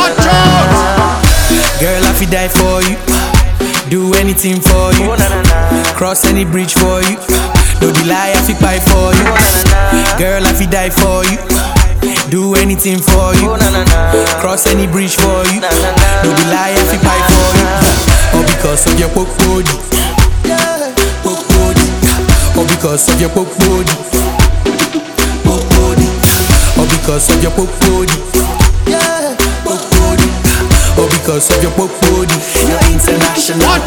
Girl, I fi die for you, do anything for you, cross any bridge for you, no lie, I fi fight for you. Girl, I fi die for you, do anything for you, cross any bridge for you, no lie, I fi fight for you. All because of your poke body, all because of your poke body, all because of your poke body, all because of your poke body. You're international.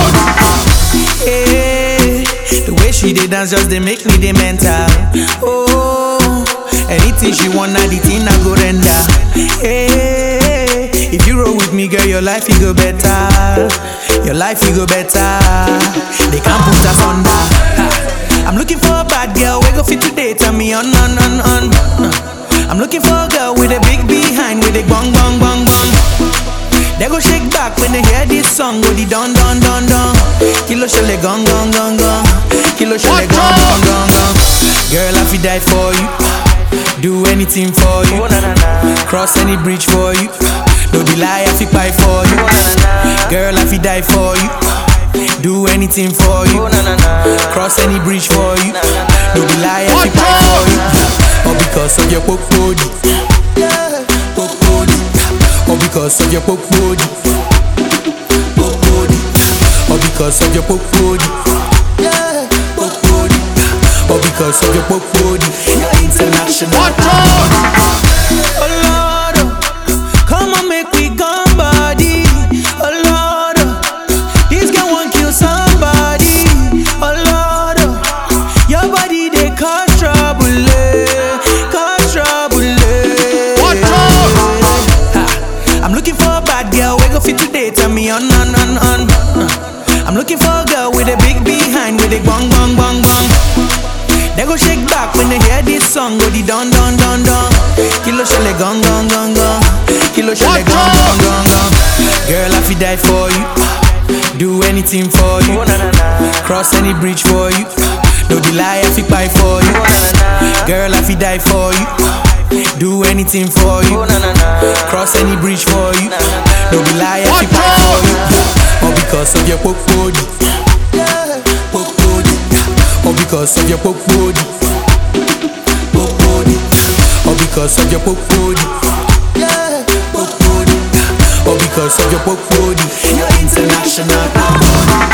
Hey, the way she dey dance just dey make me dey mental. Oh, anything she want, na the thing I go render. Hey, if you roll with me, girl, your life will go better. Your life will go better. They can't put us under. I'm looking for a bad girl, we go fit today, tell me on. I'm looking for a girl with a big behind, with a bong bong bong bong. They go shake back when they hear this song, go the don don don don. Kilo shele gong gong gong gong, kilo shele gong gong gong gong. Girl, I fi die for you, do anything for you, cross any bridge for you, no lie, I fi fight for you. Girl, I fi die for you, do anything for you, cross any bridge for you, no lie, I fi fight for you. All because of your poke body, all because of your poke body, all because of your poke body, all because of your poke body. You're international. Oh Lord, come on, make we come body. Oh Lord, this girl won't kill somebody. Oh Lord, your body they cause trouble, cause trouble. I'm looking for a bad girl, we go fit today, tell me on. I'm looking for a girl with a big behind, with a bong bong bong bong. They go shake back when they hear this song, go the don don don don. Kilo shele gong gong gong gong, kilo shele gong gong gong gong. Girl, I fi die for you, do anything for you, cross any bridge for you, no lie, I fi fight for you. Girl, I fi die for you, do anything for you, cross any bridge for you, no lie, I fi fight for you. All because of your poke body, all because of your poke body, all because of your poke body, all because of your poke body. You're international.